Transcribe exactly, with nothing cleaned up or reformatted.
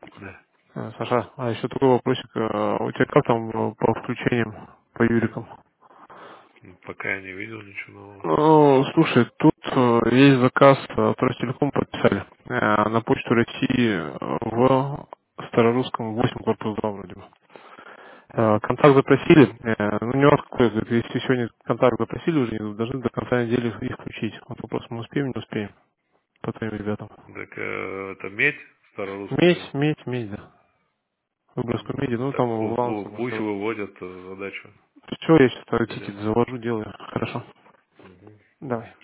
Да. Э, Саша, а еще такой вопросик. э, У тебя как там э, по включениям, по Юрикам? М, Пока я не видел ничего нового. Ну, слушай, тут э, есть заказ, э, Ростелеком подписали э, на почту России э, в Старорусском восемь корпус два вроде бы. Э, Контакт запросили, э, ну нюанс какой, говорит, если сегодня контакт запросили уже, должны до конца недели их включить. Вот вопрос, мы успеем, не успеем, по твоим ребятам. Так э, это медь старорусская. Медь, медь, медь, да. Выброску меди, М, ну Так там пу- баланс. пу- пусть выводят э, задачу. Все, я сейчас тикет Берем. завожу, делаю. Хорошо. Мгм. Давай.